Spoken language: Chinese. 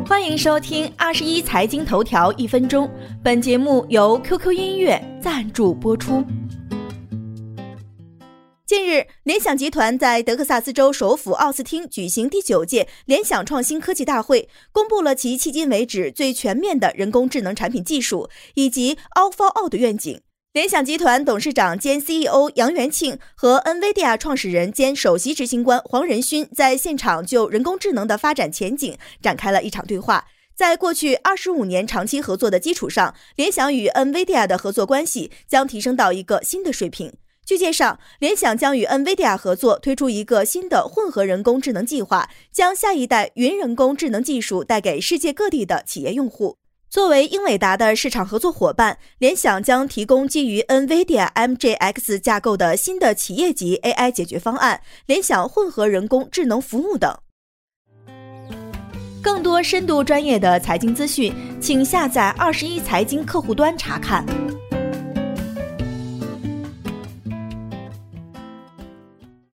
欢迎收听21财经头条1分钟，本节目由 QQ 音乐赞助播出。近日，联想集团在德克萨斯州首府奥斯汀举行第9届联想创新科技大会，公布了其迄今为止最全面的人工智能产品技术以及 All-for-All 的愿景。联想集团董事长兼 CEO 杨元庆和 NVIDIA 创始人兼首席执行官黄仁勋在现场就人工智能的发展前景展开了一场对话。在过去25年长期合作的基础上，联想与 NVIDIA 的合作关系将提升到一个新的水平。据介绍，联想将与 NVIDIA 合作推出一个新的混合人工智能计划，将下一代云人工智能技术带给世界各地的企业用户。作为英伟达的市场合作伙伴，联想将提供基于 NVIDIA MJX 架构的新的企业级 AI 解决方案、联想混合人工智能服务等。更多深度专业的财经资讯，请下载21财经客户端查看。